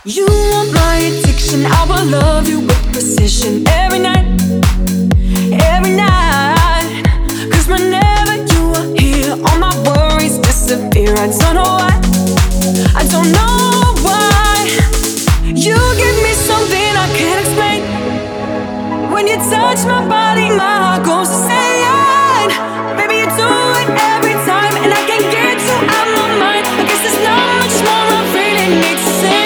You are my addiction, I will love you with precision every night, every night. Cause whenever you are here, all my worries disappear. I don't know why, I don't know why. You give me something I can't explain. When you touch my body, my heart goes insane. Baby, you do it every time, and I can't get you out my mind. I guess there's not much more I really need to say.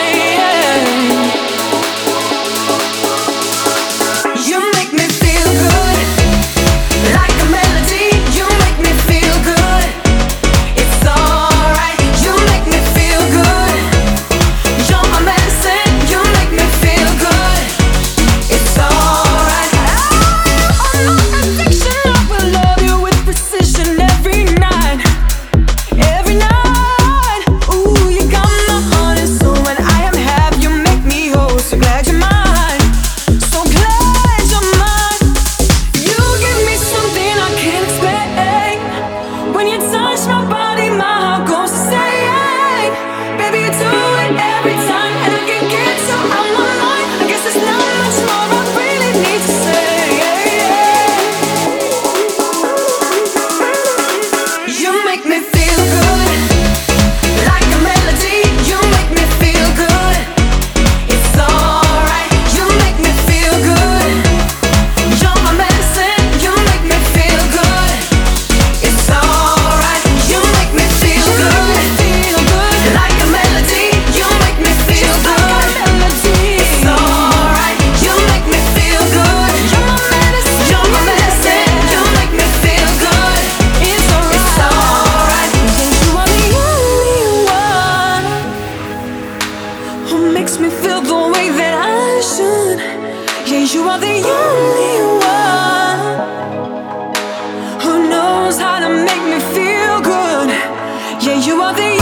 You make me feel good, like a melody. You make me feel good. It's alright. You make me feel good. You're my medicine. You make me feel good. It's alright. I'm my addiction. I will love you with precision every night, every night. Ooh, you got my heart and soul. When I am happy, you make me whole. So glad you're mine. So glad you're mine. You give me something I can't explain. When you touch my body, my heart goes insane. Baby, you do it every time, and I can't get you out my mind. I guess there's not much more I really need to say. You make me feel good, like a melody. You make me feel good. It's alright. You make me feel good. You're my medicine. You make me feel good. It's alright. You make me feel good, like a melody. You make me feel good. It's alright. You make me feel good. You're my medicine. You make me feel good. It's alright. You are the only one who makes me feel the way that I should. Yeah, you are the only one who knows how to make me feel good. Yeah, you are the